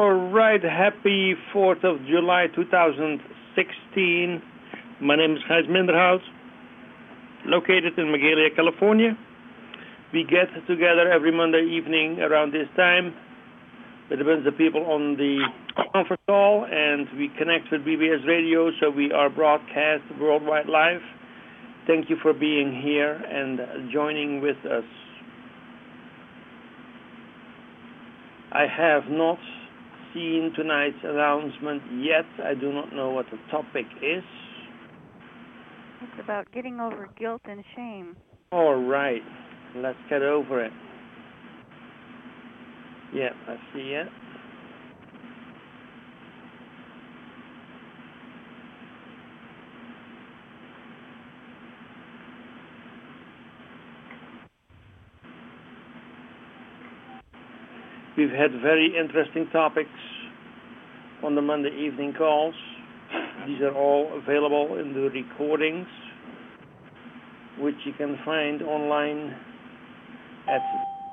All right, happy 4th of July 2016. My name is Gijs Minderhout, located in Magalia, California. We get together every Monday evening around this time with a bunch of people on the conference call, and we connect with BBS Radio, so we are broadcast worldwide live. Thank you for being here and joining with us. I have not seen tonight's announcement yet. I do not know what the topic is. It's about getting over guilt and shame. All right. Let's get over it. Yeah, I see it. We've had very interesting topics on the Monday evening calls. These are all available in the recordings, which you can find online at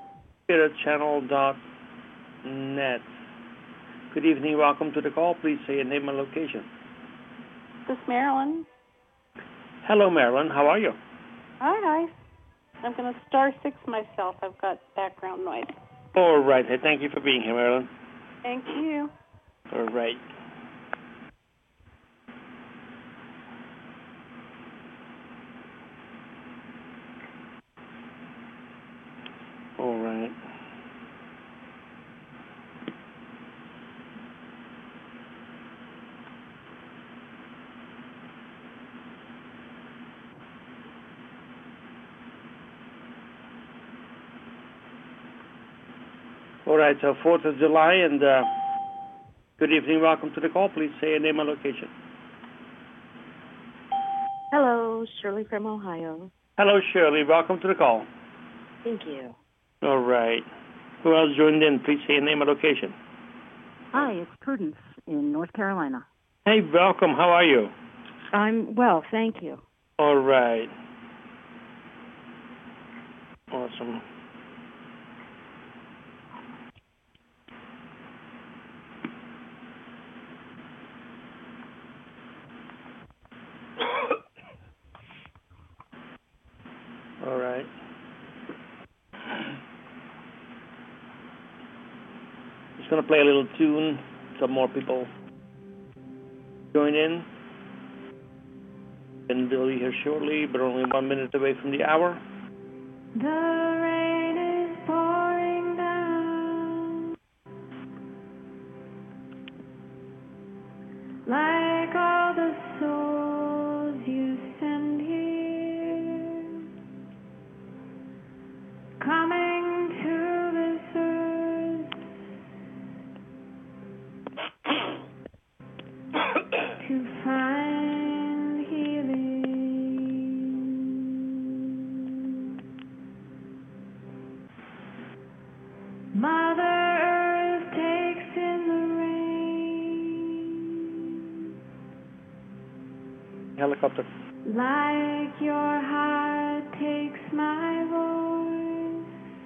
spiritchannel.net. Good evening, welcome to the call. Please say your name and location. This is Marilyn. Hello, Marilyn. How are you? Hi. I'm going to star 6 myself. I've got background noise. All right. Hey, thank you for being here, Marilyn. Thank you. All right. All right. All right, so 4th of July, and good evening, welcome to the call. Please say your name and location. Hello, Shirley from Ohio. Hello, Shirley. Welcome to the call. Thank you. All right. Who else joined in? Please say your name and location. Hi, it's Prudence in North Carolina. Hey, welcome. How are you? I'm well, thank you. All right. Awesome. All right. Just going to play a little tune. Some more people join in. And we'll be here shortly, but only 1 minute away from the hour. The rain is pouring down like all the souls you send here, coming to this earth to find healing. Mother Earth takes in the rain Helicopter. like your heart takes my voice.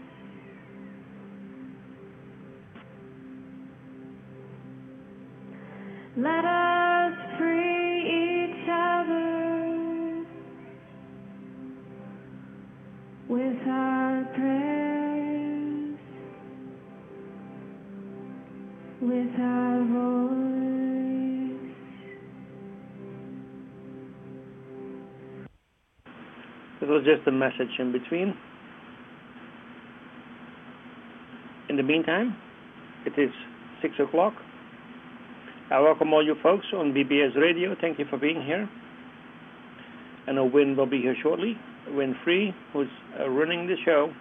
Let us free each other with our prayers, with our voice. It was just a message in between. In the meantime, it is 6 o'clock. I welcome all you folks on BBS Radio. Thank you for being here. I know Win will be here shortly. Win Free, who's running the show.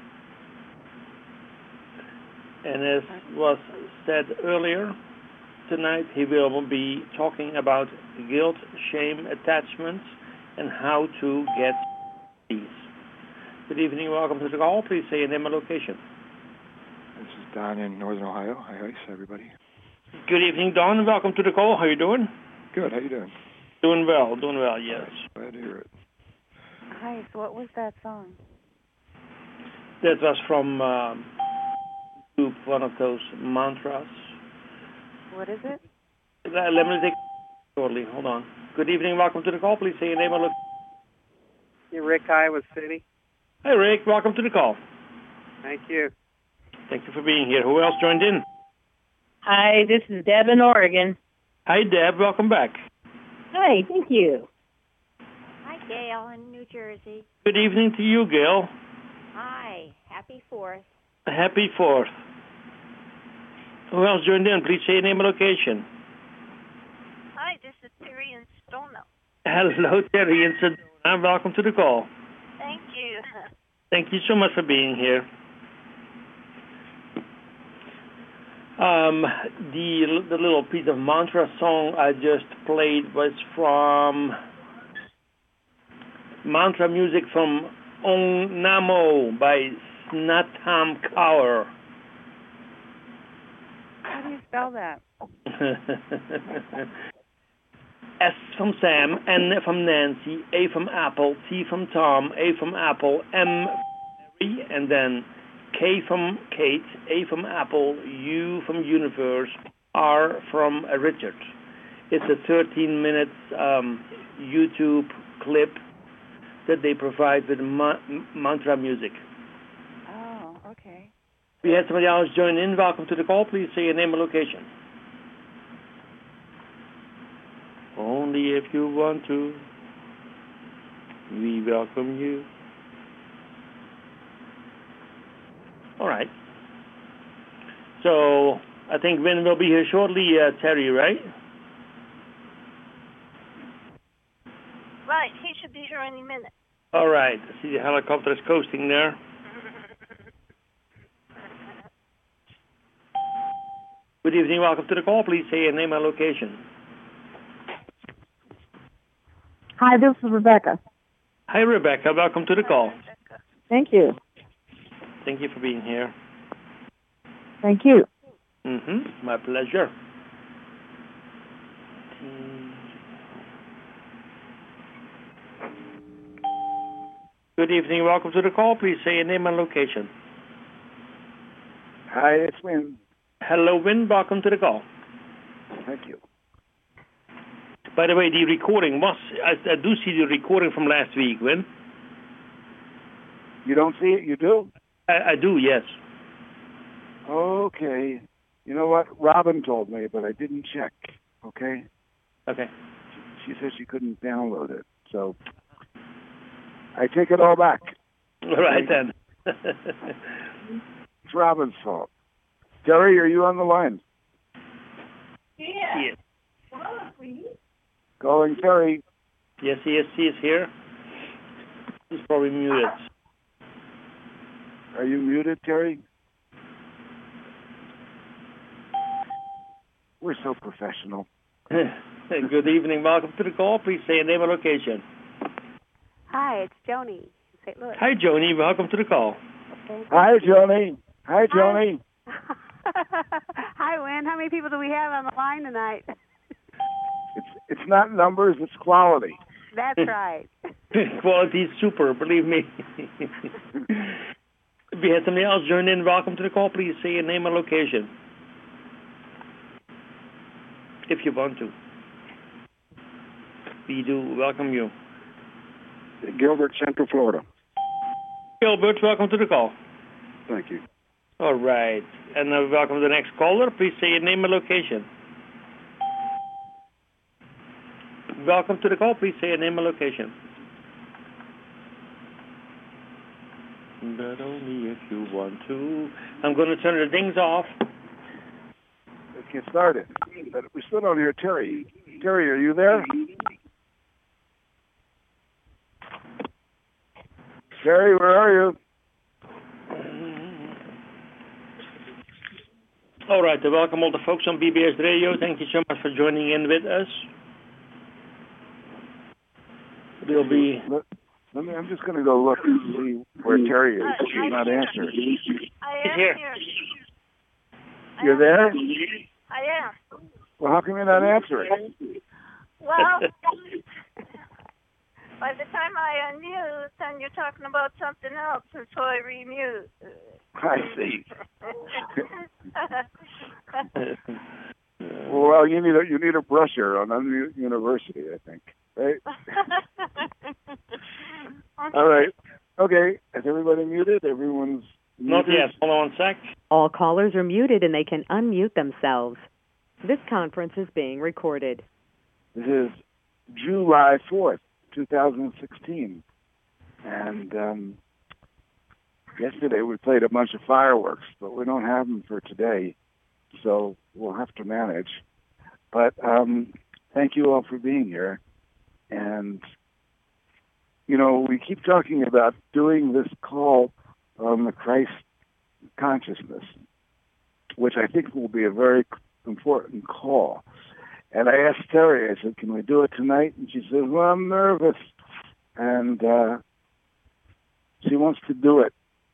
And as was said earlier, tonight he will be talking about guilt, shame, attachments, and how to get these. Good evening, welcome to the call. Please say your name and location. This is Don in Northern Ohio. Hi, everybody. Good evening, Don. Welcome to the call. How are you doing? Good. How you doing? Doing well, yes. Glad to hear it. Hi, so what was that song? That was from one of those mantras What is it? Let me take shortly. Hold on. Good evening. Welcome to the call. Please say your name and look. Hey, Rick, Iowa City. Hi, Rick. Welcome to the call. Thank you. Thank you for being here. Who else joined in? Hi, this is Deb in Oregon. Hi, Deb. Welcome back. Hi, thank you. Hi, Gail in New Jersey. Good evening to you, Gail. Hi. Happy 4th. Happy 4th. Who else joined in? Please say your name and location. Hi, this is Terry in Stono. Hello, Terry in Sedona. Welcome to the call. Thank you. Thank you so much for being here. The little piece of mantra song I just played was from mantra music from Om Namo by Snatam Kaur. How do you spell that? S from Sam, N from Nancy, A from Apple, T from Tom, A from Apple, M from Mary, and then K from Kate, A from Apple, U from Universe, R from Richard. It's a 13-minute YouTube clip that they provide with mantra music. Oh, okay. We had somebody else join in. Welcome to the call. Please say your name and location. Only if you want to, we welcome you. All right. So I think Vin will be here shortly, Terry, right? Right, he should be here any minute. All right. I see the helicopter is coasting there. Good evening. Welcome to the call. Please say your name and location. Hi, this is Rebecca. Hi, Rebecca. Welcome to the call. Thank you. Thank you for being here. Thank you. My pleasure. Good evening. Welcome to the call. Please say your name and location. Hi, it's Win. Hello, Win. Welcome to the call. Thank you. By the way, the recording was... I do see the recording from last week, Win. You don't see it? You do? I do, yes. Okay. You know what? Robin told me, but I didn't check. Okay? Okay. She said she couldn't download it. So I take it all back. All right, then. It's Robin's fault. Terry, are you on the line? Yes. Calling Terry. Yes, he is here. He's probably muted. Are you muted, Terry? We're so professional. Good evening. Welcome to the call. Please say your name and location. Hi, it's Joni. St. Louis. Hi, Joni. Welcome to the call. Hi, Joni. Hi, Joni. Hi, Win. How many people do we have on the line tonight? It's not numbers, it's quality. That's right. Quality is super, believe me. If you had somebody else join in, welcome to the call. Please say your name and location. If you want to. We do welcome you. Gilbert, Central Florida. Gilbert, welcome to the call. Thank you. All right. And welcome to the next caller. Please say your name and location. Welcome to the call. Please say your name and location. But only if you want to. I'm going to turn the dings off. Let's get started. But we still don't hear Terry. Terry, are you there? Terry, where are you? All right. To welcome all the folks on BBS Radio. Thank you so much for joining in with us. We'll be... I'm just going to go look and see where Terry is. She's not answering. I am here. You're there? I am. Well, how come you're not answering? Well, by the time I unmute, then you're talking about something else, and so I remute. I see. well, you need a brusher on Unmute University, I think, right? All right. Okay. Is everybody muted? Everyone's Not muted? yet. Hold on one sec. All callers are muted and they can unmute themselves. This conference is being recorded. This is July 4th, 2016. And yesterday we played a bunch of fireworks, but we don't have them for today, so we'll have to manage. But thank you all for being here. And, you know, we keep talking about doing this call on the Christ consciousness, which I think will be a very important call. And I asked Terry, I said, can we do it tonight? And she said, well, I'm nervous. And she wants to do it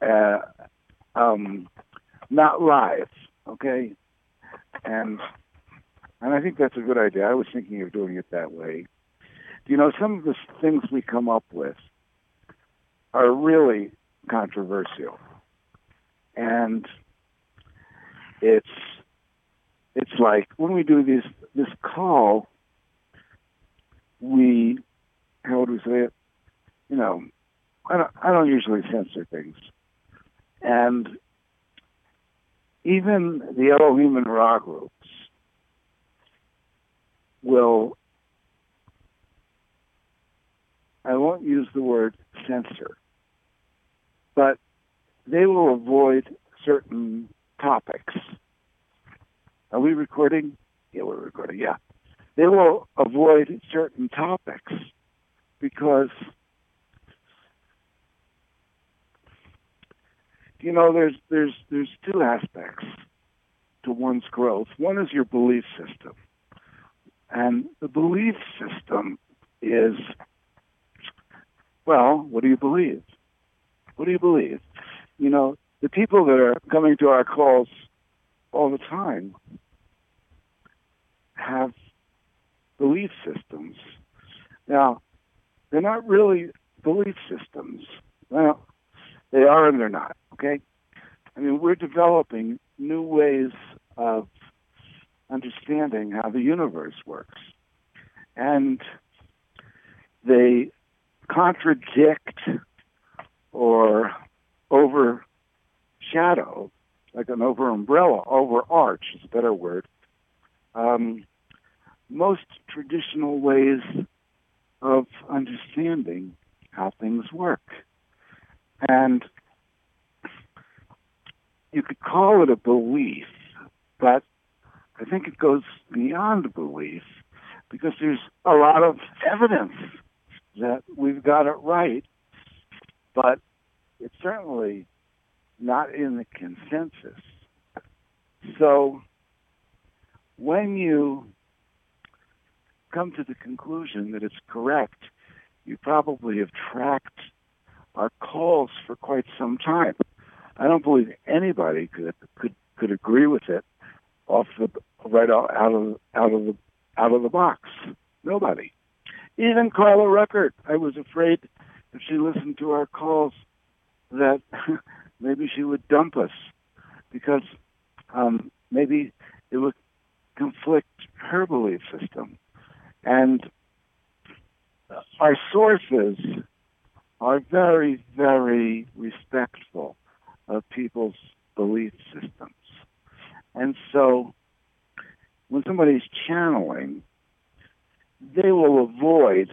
not live, okay? And I think that's a good idea. I was thinking of doing it that way. You know, some of the things we come up with are really controversial. And it's like when we do this call, we, how would we say it? You know, I don't usually censor things. And even the Elohim and Ra groups will, I won't use the word censor, but they will avoid certain topics. Are we recording? Yeah, we're recording, yeah. They will avoid certain topics because, you know, there's two aspects to one's growth. One is your belief system. And the belief system is, well, what do you believe? What do you believe? You know, the people that are coming to our calls all the time have belief systems. Now, they're not really belief systems. Well, they are and they're not, okay? I mean, we're developing new ways of understanding how the universe works. And they contradict or overshadow, like an overarch is a better word, most traditional ways of understanding how things work. And you could call it a belief, but I think it goes beyond belief because there's a lot of evidence that we've got it right, but it's certainly not in the consensus. So when you come to the conclusion that it's correct, you probably have tracked our calls for quite some time. I don't believe anybody could agree with it out of the box. Nobody. Even Carla Ruckert. I was afraid if she listened to our calls that maybe she would dump us because maybe it would conflict her belief system. And our sources are very, very respectful of people's belief systems. And so when somebody's channeling, they will avoid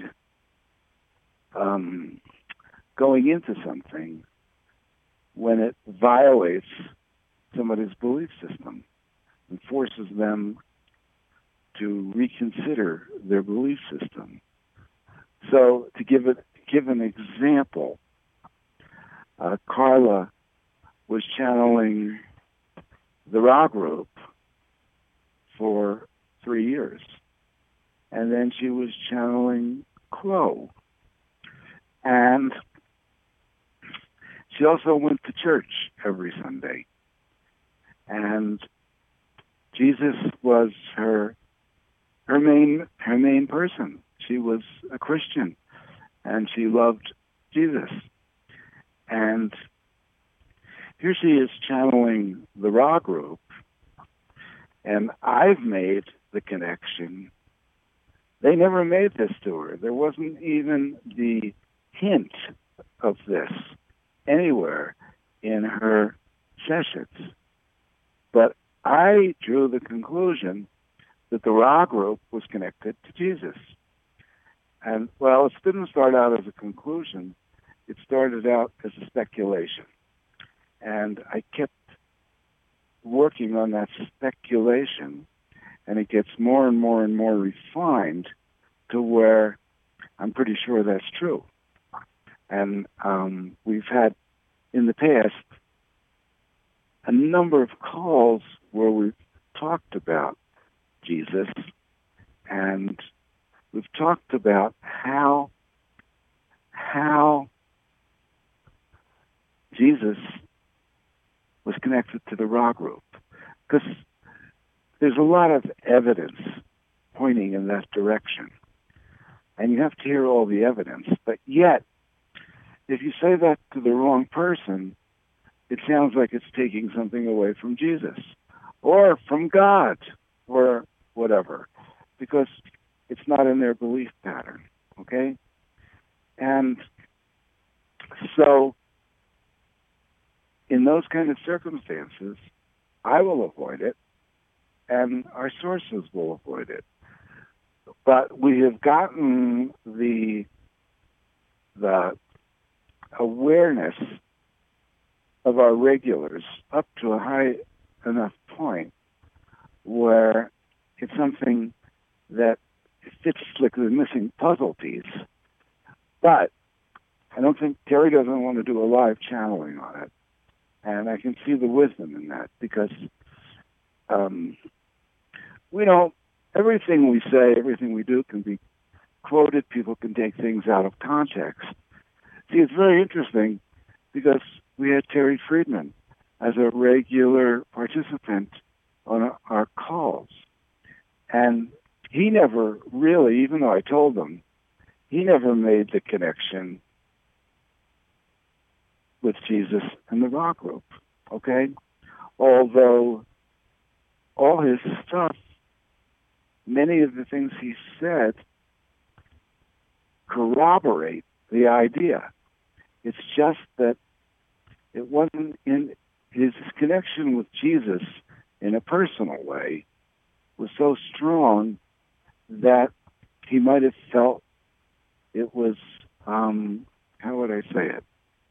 going into something when it violates somebody's belief system and forces them to reconsider their belief system. So to give an example, Carla was channeling the Ra group for 3 years. And then she was channeling Crow. And she also went to church every Sunday. And Jesus was her main person. She was a Christian, and she loved Jesus. And here she is channeling the Ra group, and I've made the connection. They never made this to her. There wasn't even the hint of this anywhere in her sessions. But I drew the conclusion that the Ra group was connected to Jesus. And, well, it didn't start out as a conclusion. It started out as a speculation. And I kept working on that speculation, and it gets more and more and more refined to where I'm pretty sure that's true. And we've had, in the past, a number of calls where we've talked about Jesus, and we've talked about how Jesus was connected to the Ra group, because there's a lot of evidence pointing in that direction, and you have to hear all the evidence. But yet, if you say that to the wrong person, it sounds like it's taking something away from Jesus or from God or whatever, because it's not in their belief pattern, okay? And so in those kind of circumstances, I will avoid it, and our sources will avoid it. But we have gotten the awareness of our regulars up to a high enough point where it's something that fits like the missing puzzle piece. But I don't think Terry doesn't want to do a live channeling on it. And I can see the wisdom in that, because we don't, everything we say, everything we do can be quoted. People can take things out of context. See, it's very interesting because we had Terry Friedman as a regular participant on our calls. And he never really, even though I told him, he never made the connection with Jesus and the Ra group, okay? Although all his stuff, many of the things he said corroborate the idea. It's just that it wasn't in his connection with Jesus in a personal way was so strong that he might have felt it was, how would I say it?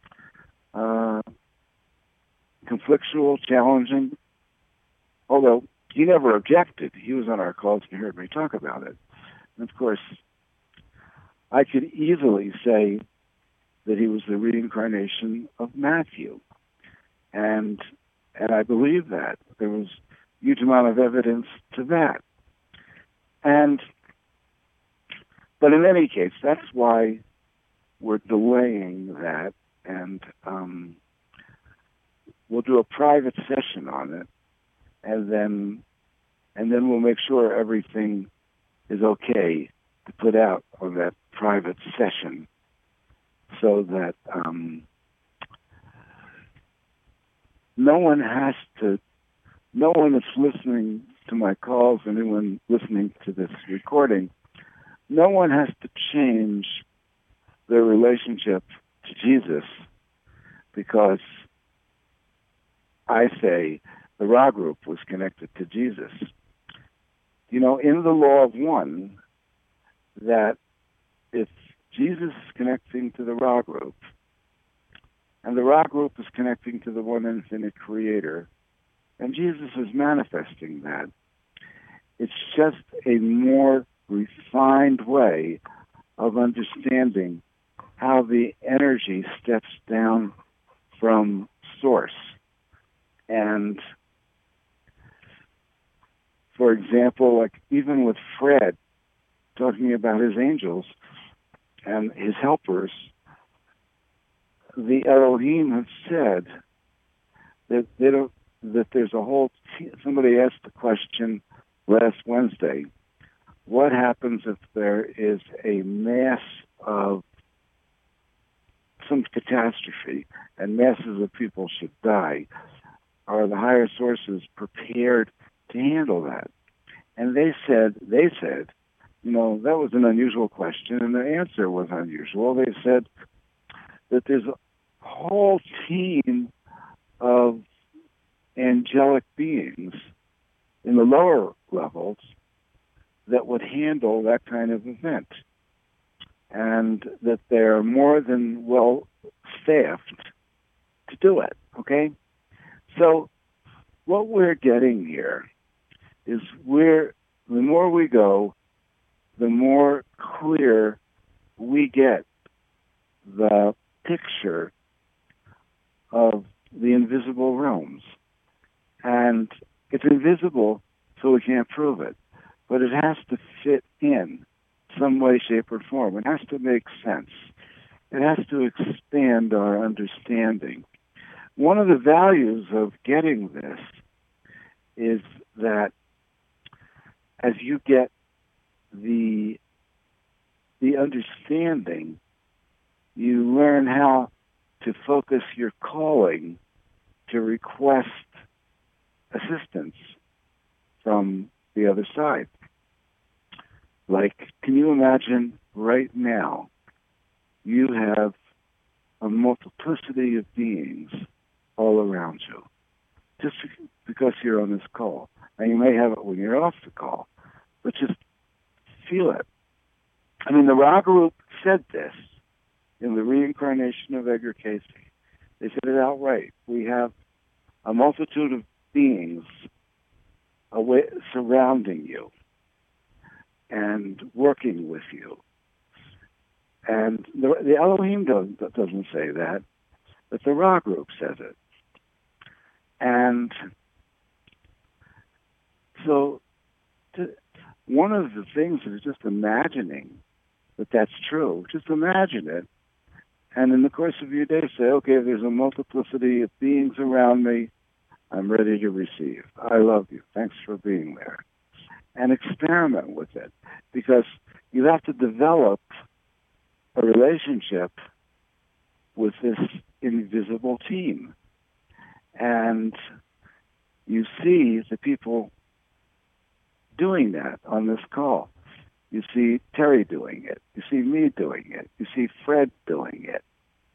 Conflictual, challenging, although he never objected. He was on our calls and he heard me talk about it. And of course, I could easily say that he was the reincarnation of Matthew. And I believe that. There was a huge amount of evidence to that. But in any case, that's why we're delaying that, and we'll do a private session on it, and then we'll make sure everything is okay to put out on that private session, so that no one that's listening to my calls, anyone listening to this recording, no one has to change their relationship to Jesus because I say the Ra group was connected to Jesus. You know, in the law of one, that if Jesus is connecting to the Ra group, and the Ra group is connecting to the one infinite creator, and Jesus is manifesting that, it's just a more refined way of understanding how the energy steps down from source. And for example, like even with Fred talking about his angels and his helpers, the Elohim have said that that there's a whole somebody asked the question last Wednesday, what happens if there is a mass of some catastrophe and masses of people should die? Are the higher sources prepared to handle that? And they said, that was an unusual question, and the answer was unusual. They said that there's a whole team of angelic beings in the lower levels that would handle that kind of event, and that they're more than well staffed to do it, okay? So what we're getting here is the more we go, the more clear we get the picture of the invisible realms. And it's invisible, so we can't prove it. But it has to fit in some way, shape, or form. It has to make sense. It has to expand our understanding. One of the values of getting this is that as you get the understanding, you learn how to focus your calling to request assistance from the other side. Like, can you imagine right now you have a multiplicity of beings all around you, just because you're on this call. And you may have it when you're off the call, but just feel it. I mean, the Ra Group said this in the reincarnation of Edgar Cayce. They said it outright. We have a multitude of beings surrounding you and working with you. And the Elohim doesn't say that, but the Ra Group says it. And so one of the things is just imagining that that's true. Just imagine it. And in the course of your day, say, okay, there's a multiplicity of beings around me. I'm ready to receive. I love you. Thanks for being there. And experiment with it, because you have to develop a relationship with this invisible team. And you see the people doing that on this call. You see Terry doing it. You see me doing it. You see Fred doing it.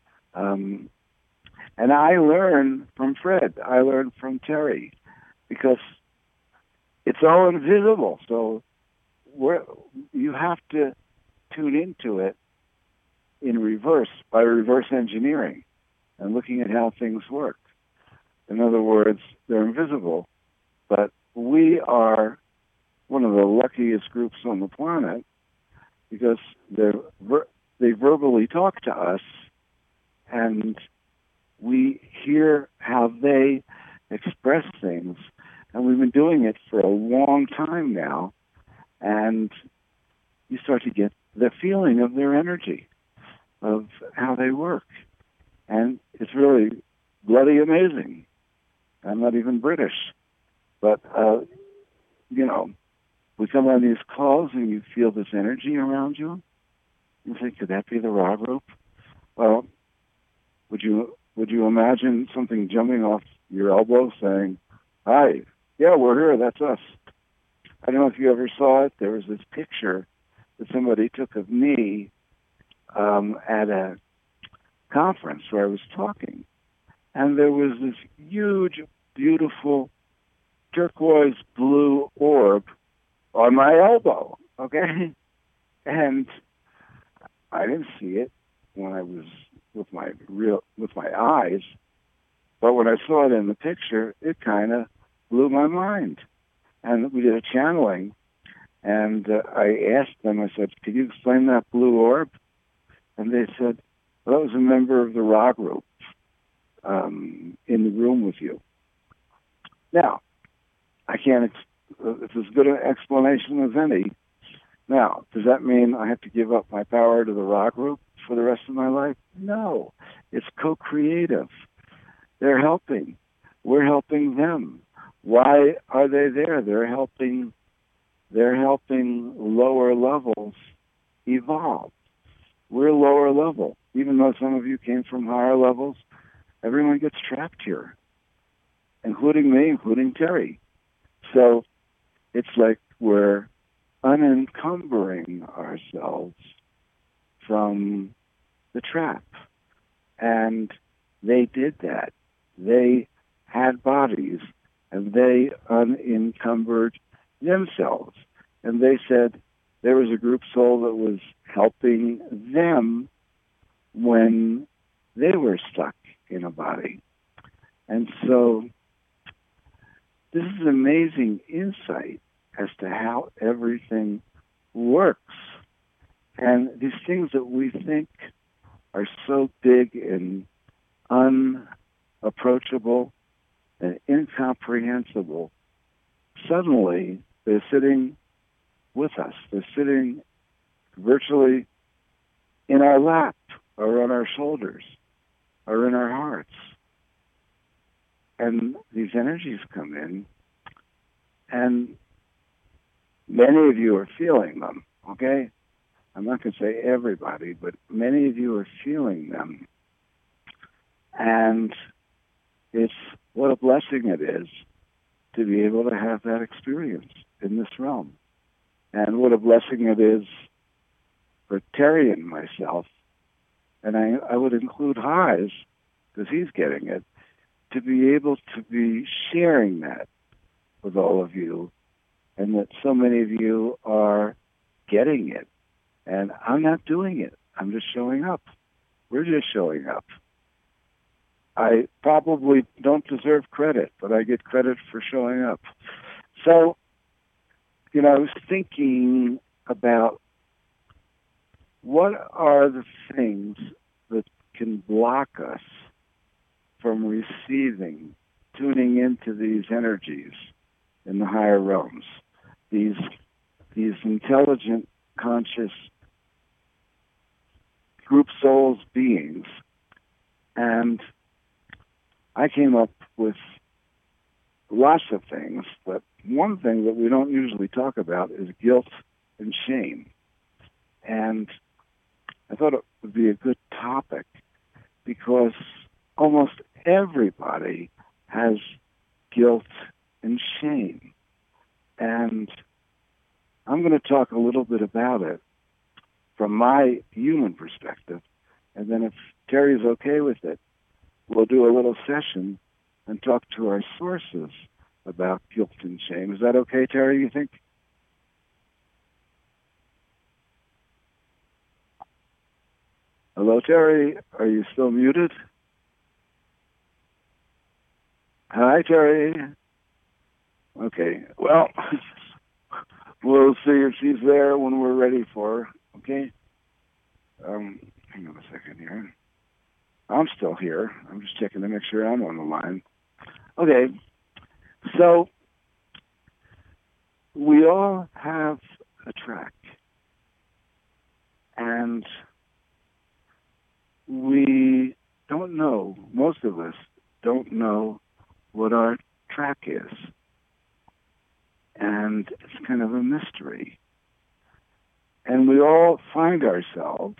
And I learn from Fred. I learn from Terry, because it's all invisible. So you have to tune into it in reverse, by reverse engineering and looking at how things work. In other words, they're invisible, but we are one of the luckiest groups on the planet, because they verbally talk to us, and we hear how they express things. And we've been doing it for a long time now, and you start to get the feeling of their energy, of how they work. And it's really bloody amazing. I'm not even British, but, we come on these calls and you feel this energy around you. You think, could that be the Ra Group? Well, would you imagine something jumping off your elbow saying, hi, yeah, we're here, that's us. I don't know if you ever saw it. There was this picture that somebody took of me at a conference where I was talking. And there was this huge, beautiful turquoise blue orb on my elbow, okay? And I didn't see it when I was with my eyes, but when I saw it in the picture, it kind of blew my mind. And we did a channeling, and I asked them, I said, could you explain that blue orb? And they said, well, that was a member of the Ra Group in the room with you. Now, I can't, it's as good an explanation as any. Now, does that mean I have to give up my power to the Ra Group for the rest of my life? No. It's co-creative. They're helping. We're helping them. Why are they there? They're helping lower levels evolve. We're lower level. Even though some of you came from higher levels, everyone gets trapped here, including me, including Terry. So it's like we're unencumbering ourselves from the trap. And they did that. They had bodies, and they unencumbered themselves. And they said there was a group soul that was helping them when they were stuck in a body. And so this is amazing insight as to how everything works. And these things that we think are so big and unapproachable and incomprehensible, suddenly they're sitting with us. They're sitting virtually in our lap or on our shoulders or in our hearts. And these energies come in, and many of you are feeling them, okay? I'm not going to say everybody, but many of you are feeling them. And it's what a blessing it is to be able to have that experience in this realm. And what a blessing it is for Terry and myself, and I would include Highs, because he's getting it, to be able to be sharing that with all of you, and that so many of you are getting it. And I'm not doing it. I'm just showing up. We're just showing up. I probably don't deserve credit, but I get credit for showing up. So, I was thinking about what are the things that can block us from receiving, tuning into these energies in the higher realms, these intelligent, conscious group souls beings. And I came up with lots of things, but one thing that we don't usually talk about is guilt and shame. And I thought it would be a good topic because almost everybody has guilt and shame. And I'm going to talk a little bit about it from my human perspective. And then if Terry's okay with it, we'll do a little session and talk to our sources about guilt and shame. Is that okay, Terry, you think? Hello, Terry. Are you still muted? Hi, Terry. Okay. Well, we'll see if she's there when we're ready for her. Okay? Hang on a second here. I'm still here. I'm just checking to make sure I'm on the line. Okay. So, we all have a track. And we don't know, most of us don't know what our track is. And it's kind of a mystery. And we all find ourselves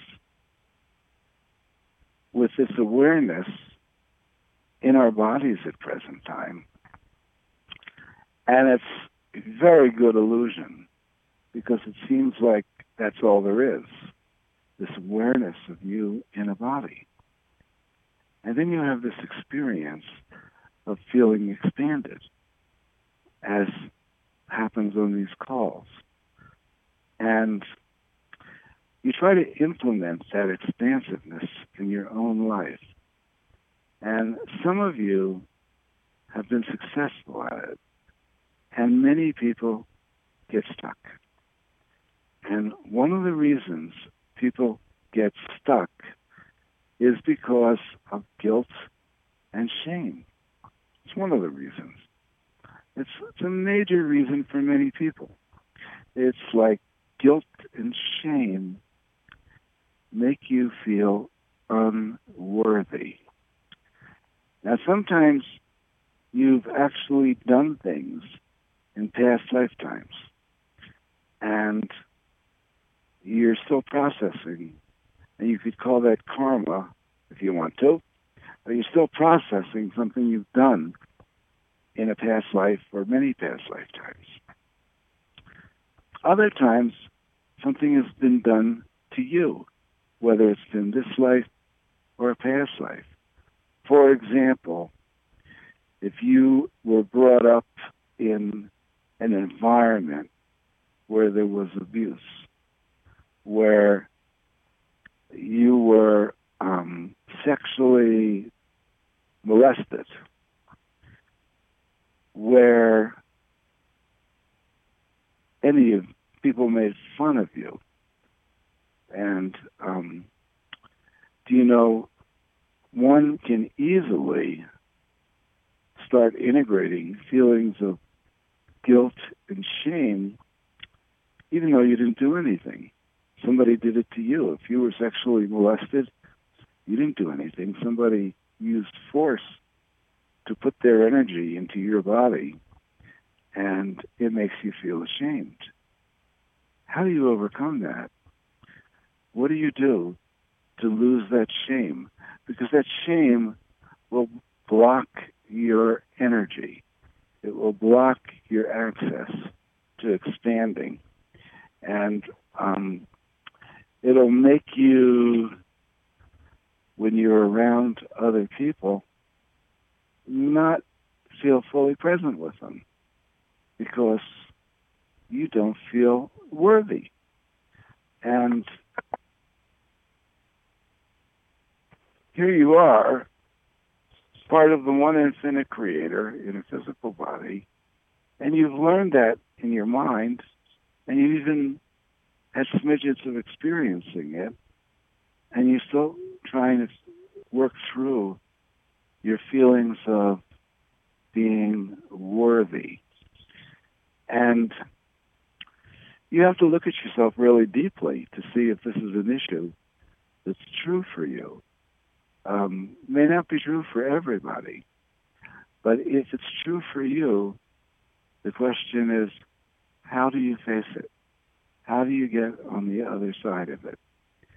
with this awareness in our bodies at present time. And it's a very good illusion because it seems like that's all there is, this awareness of you in a body. And then you have this experience of feeling expanded, as happens on these calls. And you try to implement that expansiveness in your own life. And some of you have been successful at it. And many people get stuck. And one of the reasons people get stuck is because of guilt and shame. It's one of the reasons. It's a major reason for many people. It's like guilt and shame make you feel unworthy. Now, sometimes you've actually done things in past lifetimes, and you're still processing, and you could call that karma if you want to, but you're still processing something you've done in a past life or many past lifetimes. other times, something has been done to you, whether it's in this life or a past life. For example, if you were brought up in an environment where there was abuse, where you were sexually molested, where any of people made fun of you, and do you know, one can easily start integrating feelings of guilt and shame, even though you didn't do anything. Somebody did it to you. If you were sexually molested, you didn't do anything. Somebody used force to put their energy into your body, and it makes you feel ashamed. How do you overcome that? What do you do to lose that shame? Because that shame will block your energy. It will block your access to expanding. And it'll make you, when you're around other people, not feel fully present with them because you don't feel worthy. And here you are, part of the one infinite creator in a physical body, and you've learned that in your mind, and you even had smidgens of experiencing it, and you're still trying to work through your feelings of being worthy. And you have to look at yourself really deeply to see if this is an issue that's true for you. May not be true for everybody, but if it's true for you, the question is, how do you face it? How do you get on the other side of it?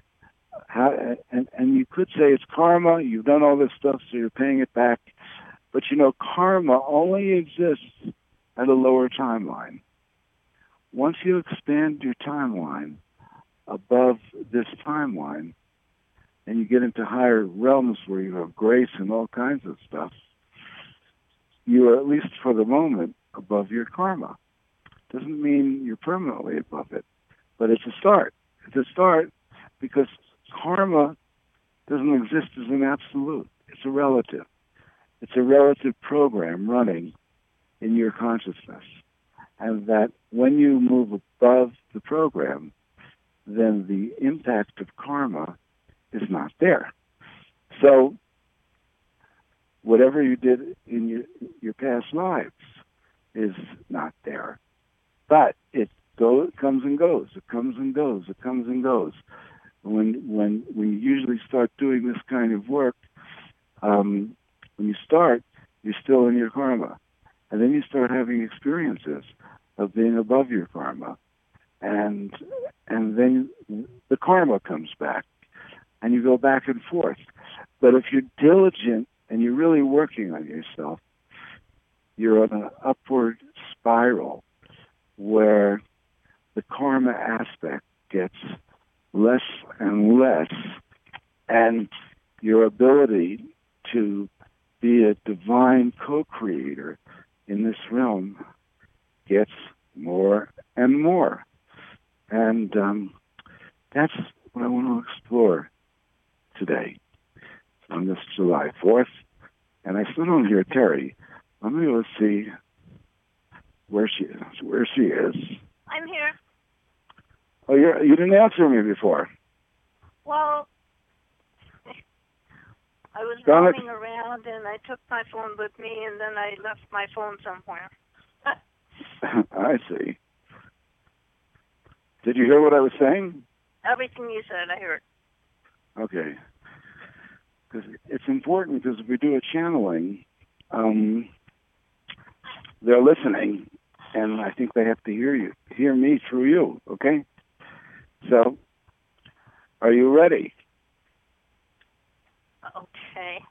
And you could say it's karma, you've done all this stuff, so you're paying it back. But you know, karma only exists at a lower timeline. Once you expand your timeline above this timeline, and you get into higher realms where you have grace and all kinds of stuff, you are, at least for the moment, above your karma. Doesn't mean you're permanently above it, but it's a start. It's a start because karma doesn't exist as an absolute. It's a relative. It's a relative program running in your consciousness. And that when you move above the program, then the impact of karma is not there. So whatever you did in your past lives is not there. But it comes and goes. It comes and goes. It comes and goes. When you usually start doing this kind of work, when you start, you're still in your karma. And then you start having experiences of being above your karma. And then the karma comes back. And you go back and forth. But if you're diligent and you're really working on yourself, you're on an upward spiral where the karma aspect gets less and less, and your ability to be a divine co-creator in this realm gets more and more. And that's what I want to explore today on this July 4th. And I still don't hear Terry. Let me go see where she is. I'm here. Oh, you didn't answer me before. Well, I was Donna, roaming around and I took my phone with me and then I left my phone somewhere. I see. Did you hear what I was saying? Everything you said, I heard. Okay. Because it's important, because if we do a channeling, they're listening, and I think they have to hear me through you, okay? So, are you ready? Okay.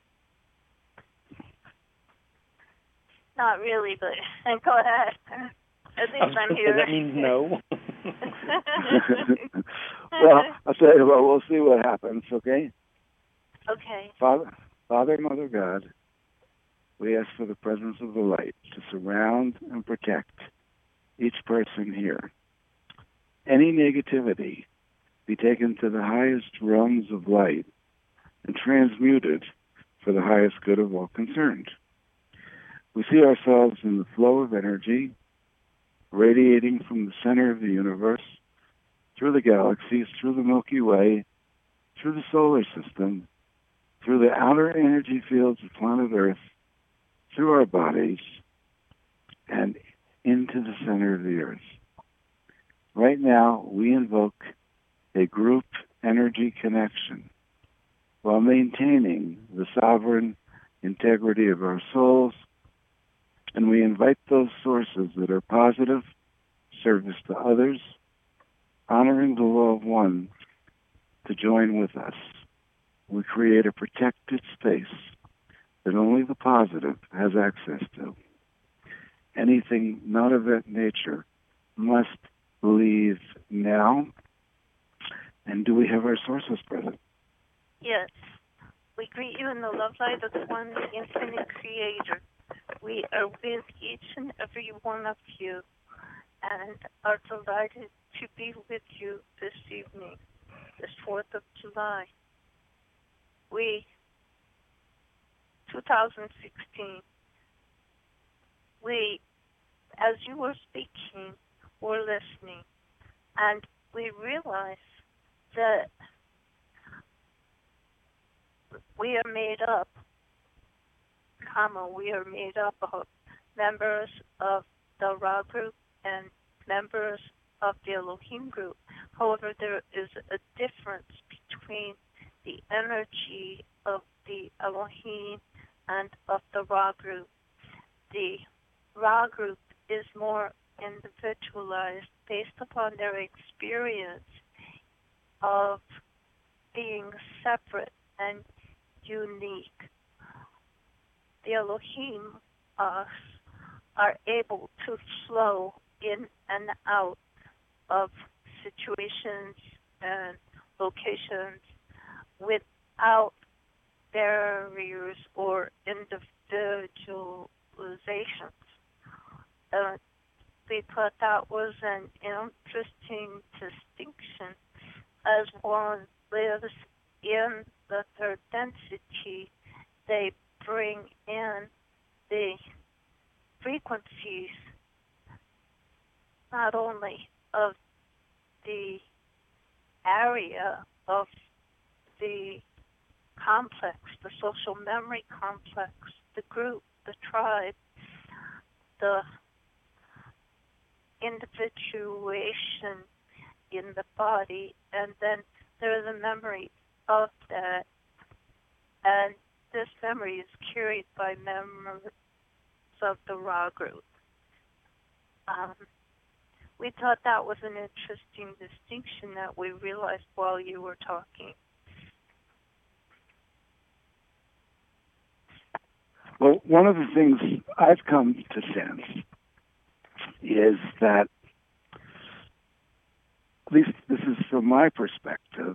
Not really, but go ahead. At least I'm here. That means no. Well, I'll tell you what, we'll see what happens, okay? Okay. Father, Mother God, we ask for the presence of the light to surround and protect each person here. Any negativity be taken to the highest realms of light and transmuted for the highest good of all concerned. We see ourselves in the flow of energy radiating from the center of the universe, through the galaxies, through the Milky Way, through the solar system, through the outer energy fields of planet Earth, through our bodies, and into the center of the Earth. Right now, we invoke a group energy connection while maintaining the sovereign integrity of our souls, and we invite those sources that are positive, service to others, honoring the law of one, to join with us. We create a protected space that only the positive has access to. Anything not of that nature must leave now. And do we have our sources present? Yes. We greet you in the love light of the one, the infinite creator. We are with each and every one of you and are delighted to be with you this evening, this 4th of July. 2016, as you were speaking, were listening, and we realized that we are made up of members of the Ra group and members of the Elohim group. However, there is a difference between the energy of the Elohim and of the Ra group. The Ra group is more individualized based upon their experience of being separate and unique. The Elohim, us, are able to flow in and out of situations and locations without barriers or individualizations. We thought that was an interesting distinction, as one lives in the third density. They bring in the frequencies not only of the area of the complex, the social memory complex, the group, the tribe, the individuation in the body, and then there is a memory of that, and this memory is carried by members of the Ra group. We thought that was an interesting distinction that we realized while you were talking. Well, one of the things I've come to sense is that, at least this is from my perspective,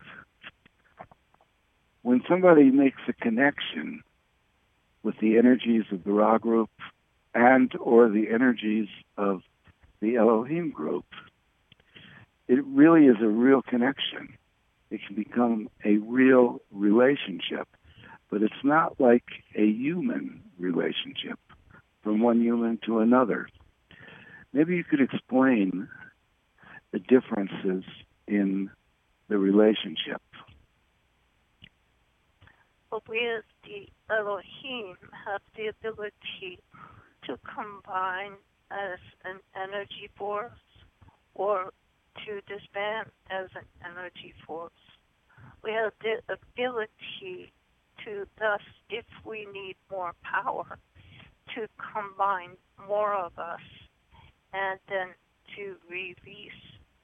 when somebody makes a connection with the energies of the Ra group and or the energies of the Elohim group, it really is a real connection. It can become a real relationship, but it's not like a human relationship from one human to another. Maybe you could explain the differences in the relationship. Well, we as the Elohim have the ability to combine as an energy force or to disband as an energy force. We have the ability to, thus, if we need more power, to combine more of us and then to release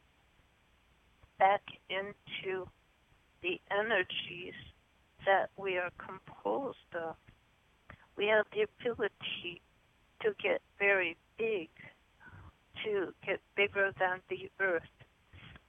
back into the energies that we are composed of. We have the ability to get very big, to get bigger than the earth,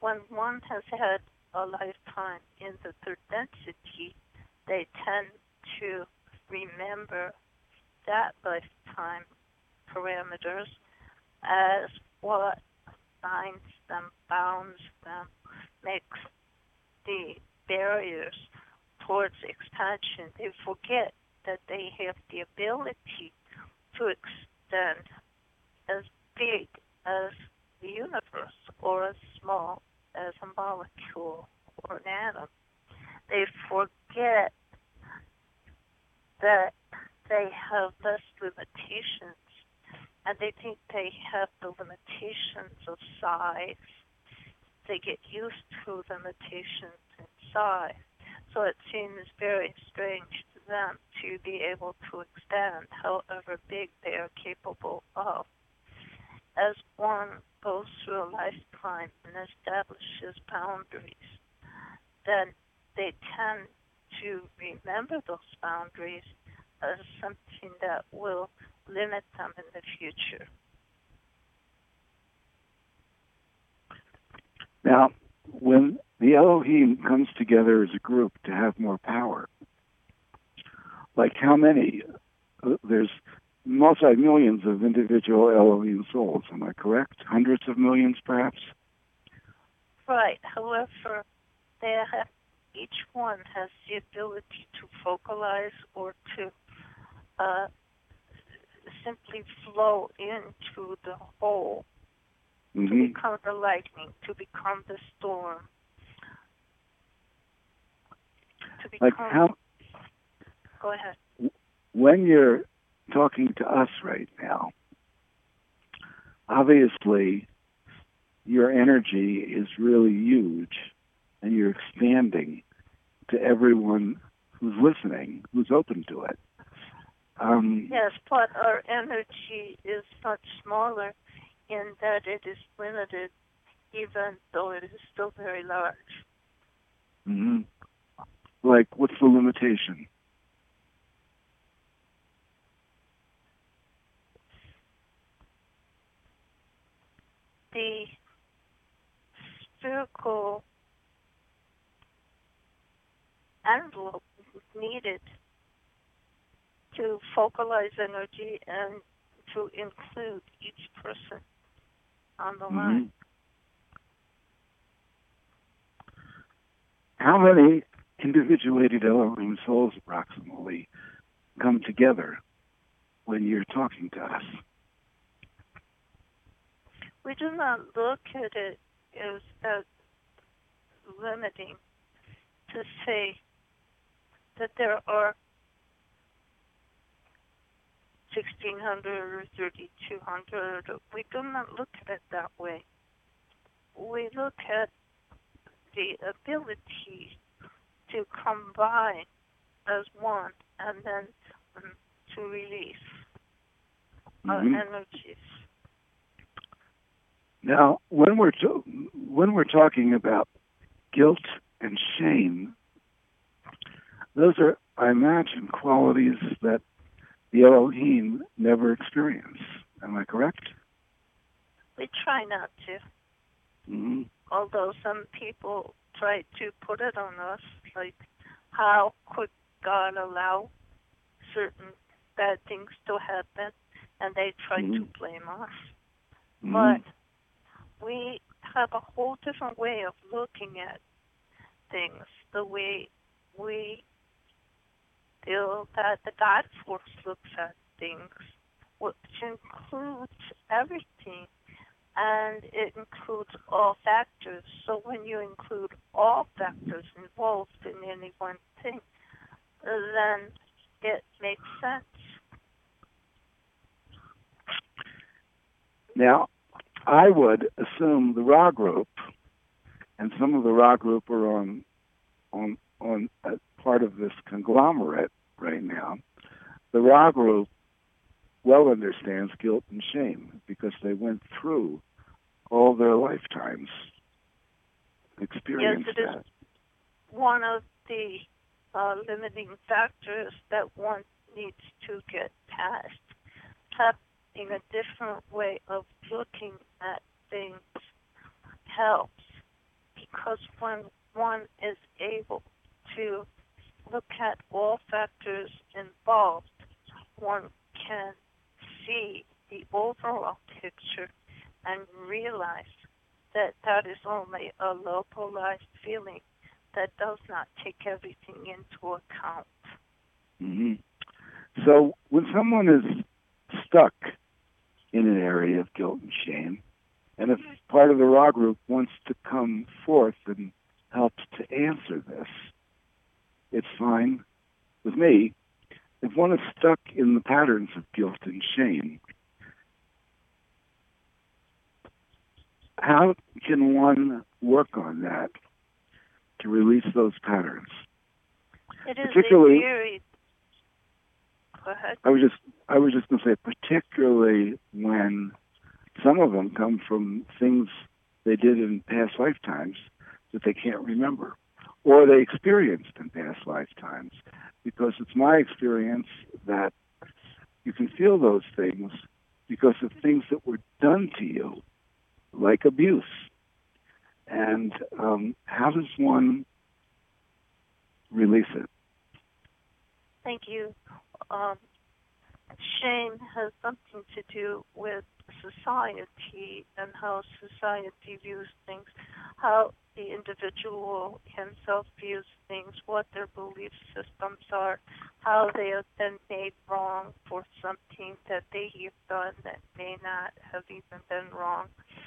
when one has had a lifetime in the third density, they tend to remember that lifetime parameters as what binds them, bounds them, makes the barriers towards expansion. They forget that they have the ability to extend as big as the universe or as small as a molecule or an atom. They forget that they have less limitations, and they think they have the limitations of size. They get used to limitations in size, so it seems very strange to them to be able to expand however big they are capable of. As one goes through a lifetime and establishes boundaries, then they tend to remember those boundaries as something that will limit them in the future. Now, when the Elohim comes together as a group to have more power, like how many? There's multi-millions of individual Elohim souls, am I correct? Hundreds of millions, perhaps? Right. However, each one has the ability to focalize or to simply flow into the whole, to become the lightning, to become the storm, to become... Go ahead. When you're talking to us right now, obviously your energy is really huge and you're expanding to everyone who's listening, who's open to it. Yes, but our energy is much smaller in that it is limited, even though it is still very large. Mm-hmm. Like, what's the limitation? The spherical envelope needed to focalize energy and to include each person on the line. How many individuated Elohim souls approximately come together when you're talking to us? We do not look at it as limiting to say that there are 1,600 or 3,200. We do not look at it that way. We look at the ability to combine as one and then to release our energies. Now, when we're talking about guilt and shame, those are, I imagine, qualities that the Elohim never experience. Am I correct? We try not to. Although some people try to put it on us, like, how could God allow certain bad things to happen? And they try to blame us. But we have a whole different way of looking at things, the way we feel that the God force looks at things, which includes everything, and it includes all factors. So when you include all factors involved in any one thing, then it makes sense. Now, I would assume the Ra group, and some of the Ra group are on part of this conglomerate right now. The Ra group well understands guilt and shame because they went through all their lifetimes, experienced that. Yes, it is one of the limiting factors that one needs to get past. Having a different way of looking at things helps because when one is able to look at all factors involved, one can see the overall picture and realize that that is only a localized feeling that does not take everything into account. Mm-hmm. So when someone is stuck in an area of guilt and shame, and if part of the raw group wants to come forth and help to answer this, it's fine with me. If one is stuck in the patterns of guilt and shame, how can one work on that to release those patterns? It is particularly, a very... Go ahead. I was just going to say, particularly when some of them come from things they did in past lifetimes that they can't remember, or they experienced in past lifetimes. Because it's my experience that you can feel those things because of things that were done to you, like abuse. And how does one release it? Thank you. Shame has something to do with society and how society views things, how the individual himself views things, what their belief systems are, how they have been made wrong for something that they have done that may not have even been wrong.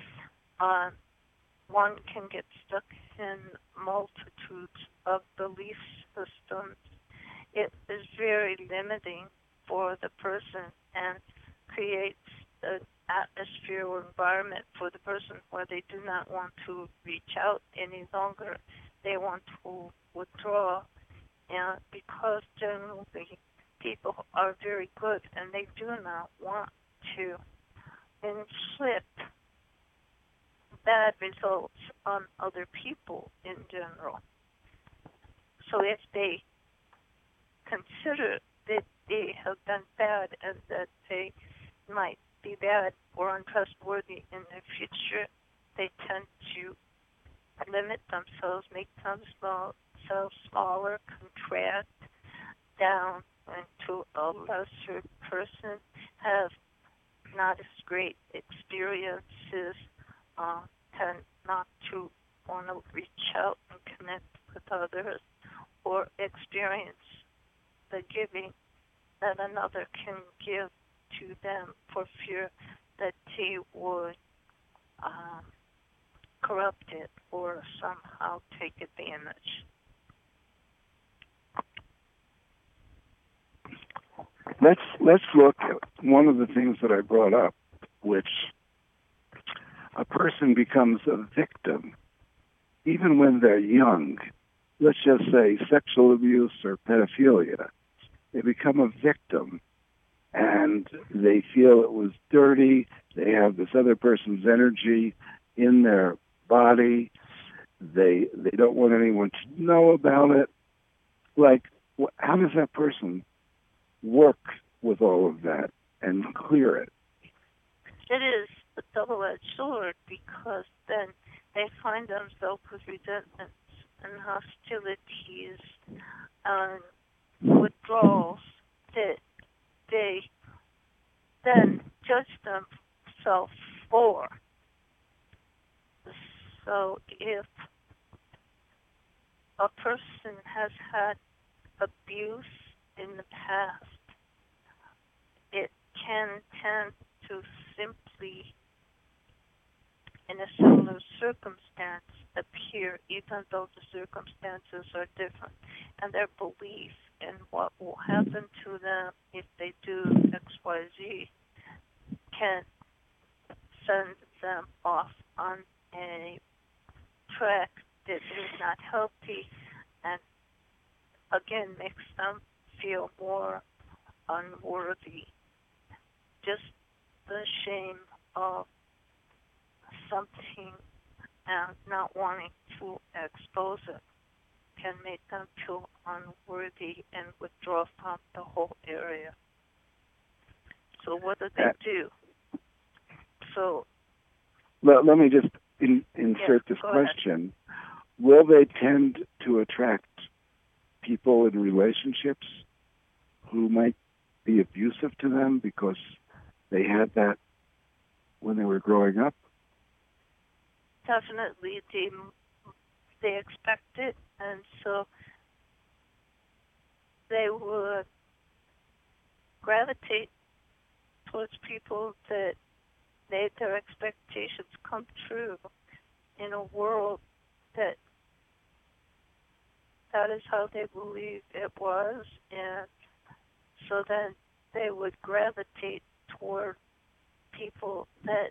One can get stuck in multitudes of belief systems. It is very limiting for the person and creates an atmosphere or environment for the person where they do not want to reach out any longer. They want to withdraw, and because generally people are very good and they do not want to inflict bad results on other people in general. So if they consider that they have done bad and that they might be bad or untrustworthy in the future, they tend to limit themselves, make themselves smaller, contract down into a lesser person, have not as great experiences, tend not to want to reach out and connect with others or experience the giving that another can give to them for fear that they would corrupt it or somehow take advantage. Let's look at one of the things that I brought up, which a person becomes a victim even when they're young. Let's just say sexual abuse or pedophilia. They become a victim and they feel it was dirty. They have this other person's energy in their body. They don't want anyone to know about it. Like, how does that person work with all of that and clear it? It is a double-edged sword because then they find themselves with resentments and hostilities and withdrawals that they then judge themselves for. So if a person has had abuse in the past, it can tend to simply, in a similar circumstance, appear, even though the circumstances are different, and their belief in what will happen to them if they do X, Y, Z can send them off on a track that is not healthy and, again, makes them feel more unworthy. Just the shame of something and not wanting to expose it can make them feel unworthy and withdraw from the whole area. So what do they do? So let me just insert this question. will they tend to attract people in relationships who might be abusive to them because they had that when they were growing up? Definitely, they expect it, and so they would gravitate towards people that made their expectations come true in a world that is how they believe it was, and so then they would gravitate toward people that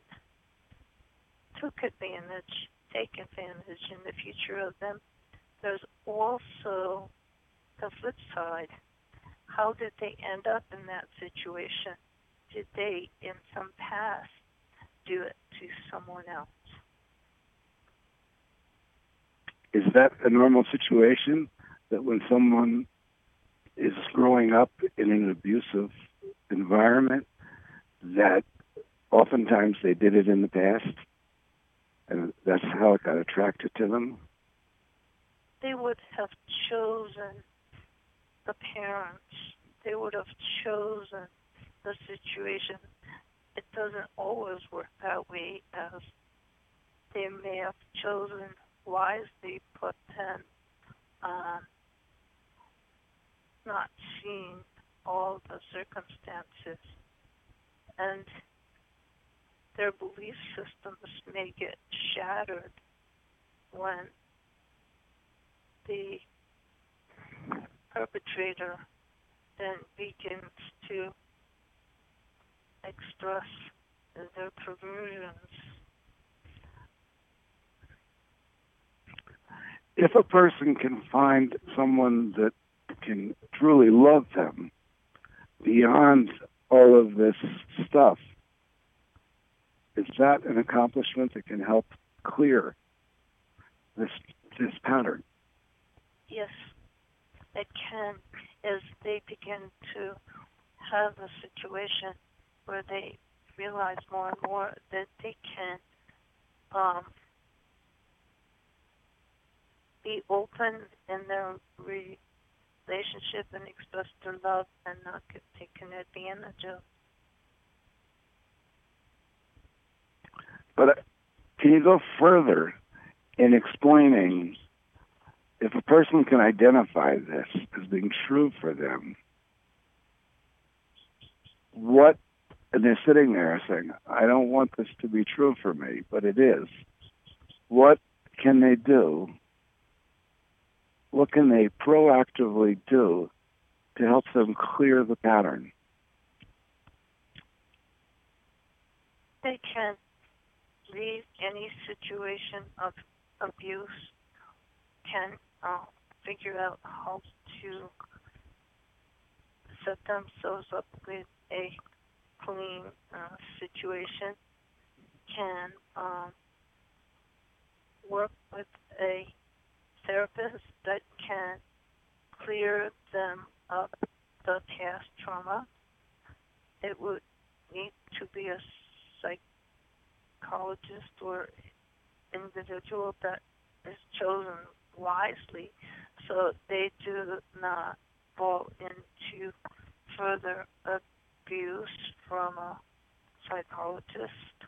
take advantage in the future of them. There's also the flip side. How did they end up in that situation? Did they, in some past, do it to someone else? Is that a normal situation, that when someone is growing up in an abusive environment, that oftentimes they did it in the past, and that's how it got attracted to them? They would have chosen the parents. They would have chosen the situation. It doesn't always work that way, as they may have chosen wisely, but then not seeing all the circumstances, and their belief systems may get shattered when the perpetrator then begins to express their perversions. If a person can find someone that can truly love them beyond all of this stuff, is that an accomplishment that can help clear this pattern? Yes, it can, as they begin to have a situation where they realize more and more that they can be open in their relationship and express their love and not get taken advantage of. But can you go further in explaining, if a person can identify this as being true for them, what, and they're sitting there saying, I don't want this to be true for me, but it is. What can they do? What can they proactively do to help them clear the pattern? They can leave any situation of abuse, can figure out how to set themselves up with a clean situation, can work with a therapist that can clear them of the past trauma. It would need to be a psychologist or individual that is chosen wisely so they do not fall into further abuse from a psychologist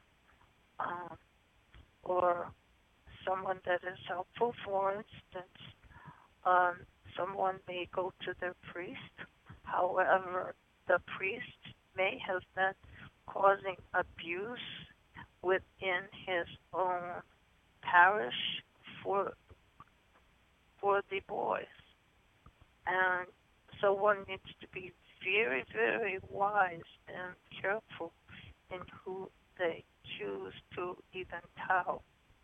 or someone that is helpful. For instance, someone may go to their priest. However, the priest may have been causing abuse within his own parish for the boys. And so one needs to be very, very wise and careful in who they choose to even tell.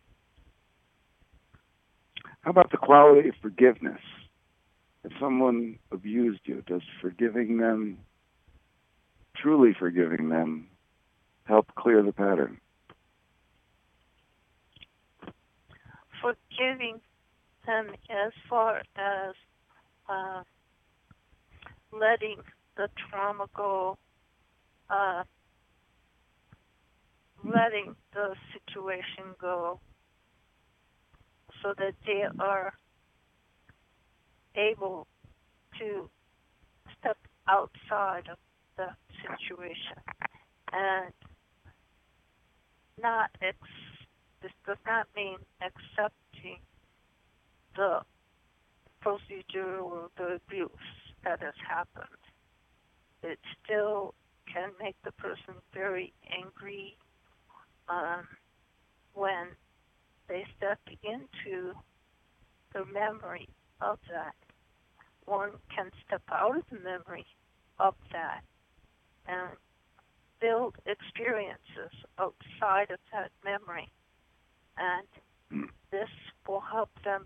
How about the quality of forgiveness? If someone abused you, does forgiving them, truly forgiving them, help clear the pattern? Forgiving them as far as letting the trauma go, letting the situation go, so that they are able to step outside of the situation and this does not mean accepting the procedure or the abuse that has happened. It still can make the person very angry when they step into the memory of that. One can step out of the memory of that and build experiences outside of that memory. And this will help them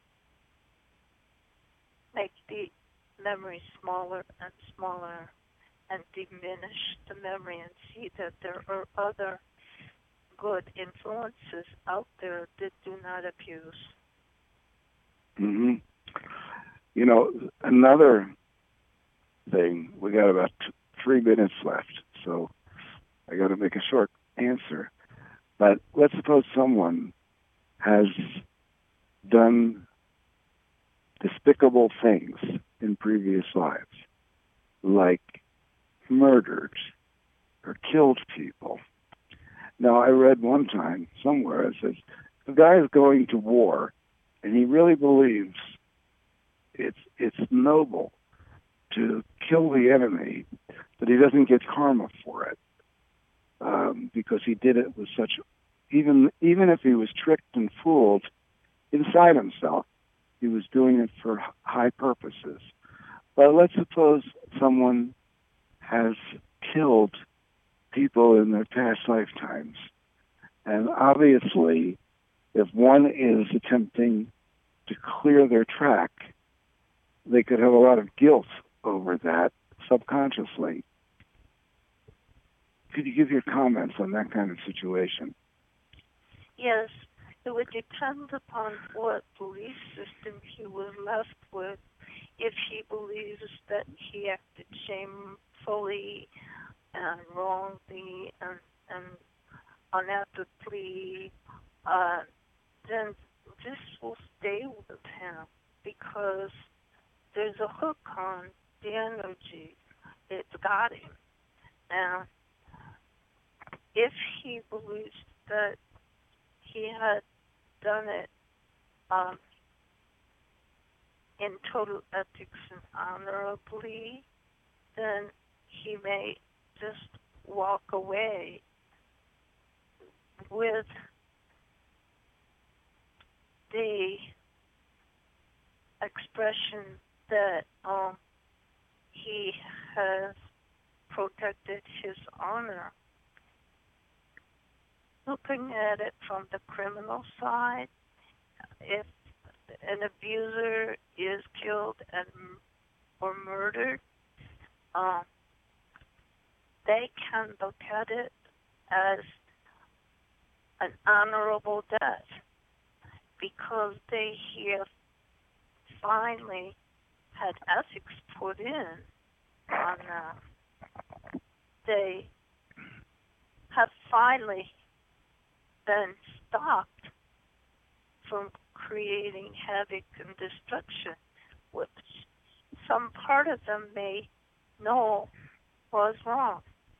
make the memory smaller and smaller and diminish the memory and see that there are other good influences out there that do not abuse. Mm-hmm. You know, another thing, we got about 3 minutes left, so I got to make a short answer. But let's suppose someone has done despicable things in previous lives, like murdered or killed people. Now, I read one time somewhere, it says, the guy is going to war, and he really believes it's noble to kill the enemy, but he doesn't get karma for it, because he did it with such, even if he was tricked and fooled inside himself, he was doing it for high purposes. But let's suppose someone has killed people in their past lifetimes. And obviously, if one is attempting to clear their track, they could have a lot of guilt over that subconsciously. Could you give your comments on that kind of situation? Yes, it would depend upon what belief system he was left with. If he believes that he acted shamefully and wrongly and unethically, then this will stay with him because there's a hook on the energy. It's got him. And if he believes that he had done it in total ethics and honorably, then he may just walk away with the expression that he has protected his honor. Looking at it from the criminal side, if an abuser is killed or murdered, they can look at it as an honorable death because they have finally had ethics put in on that. They have finally been stopped from creating havoc and destruction, which some part of them may know was wrong.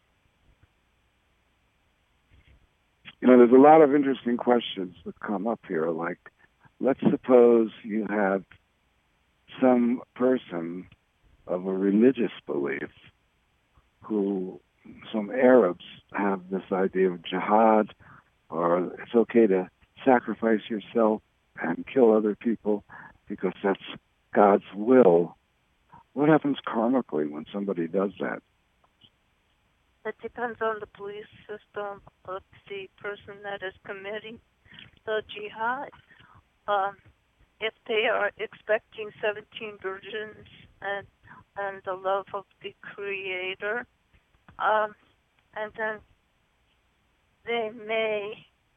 You know, there's a lot of interesting questions that come up here, like, let's suppose you have some person of a religious belief who, some Arabs have this idea of jihad, or it's okay to sacrifice yourself and kill other people because that's God's will. What happens karmically when somebody does that? It depends on the belief system of the person that is committing the jihad. If they are expecting 17 virgins and the love of the Creator, and then they may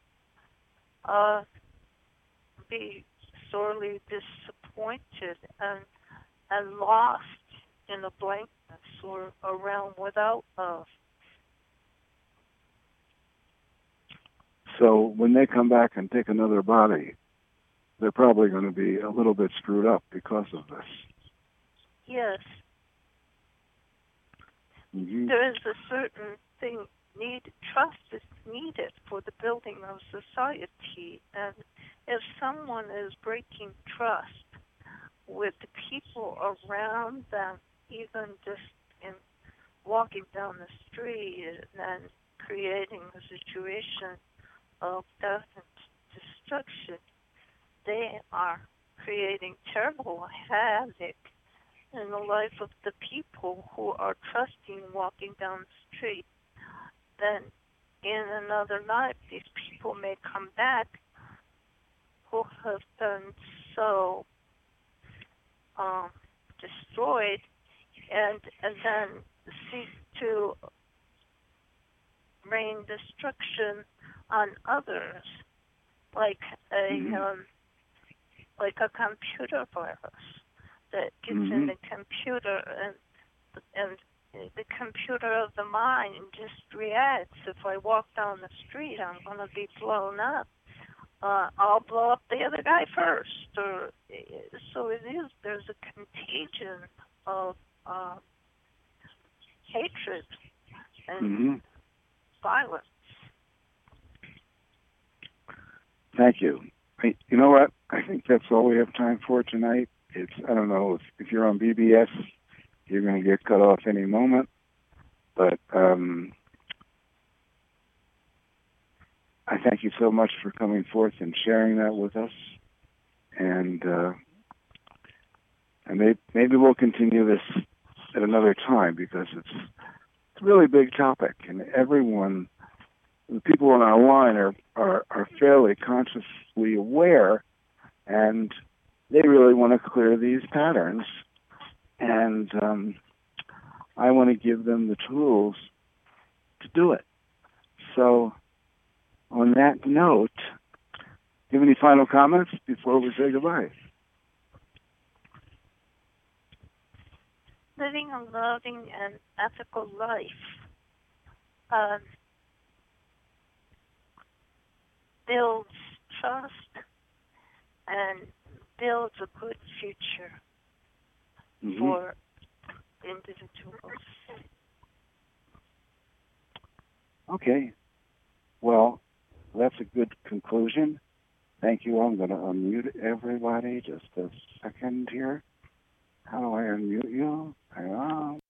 be sorely disappointed and lost in a blankness or a realm without love. So when they come back and take another body, they're probably going to be a little bit screwed up because of this. Yes. Mm-hmm. There is a certain thing trust is needed for the building of society. And if someone is breaking trust with the people around them, even just in walking down the street and creating a situation of death and destruction, they are creating terrible havoc in the life of the people who are trusting walking down the street. Then in another life, these people may come back who have been so destroyed and then seek to rain destruction on others, like a computer virus that gets in the computer and the computer of the mind just reacts. If I walk down the street, I'm going to be blown up. I'll blow up the other guy first. So it is. There's a contagion of hatred and violence. Thank you. You know what? I think that's all we have time for tonight. I don't know if you're on BBS, you're going to get cut off any moment. But I thank you so much for coming forth and sharing that with us. And maybe we'll continue this at another time, because it's a really big topic, and everyone, the people on our line are fairly consciously aware, and they really want to clear these patterns. And I want to give them the tools to do it. So on that note, do you have any final comments before we say goodbye? Living a loving and ethical life builds trust and builds a good future for individuals. Okay. Well, that's a good conclusion. Thank you. I'm going to unmute everybody. Just a second here. How do I unmute you? Hang on.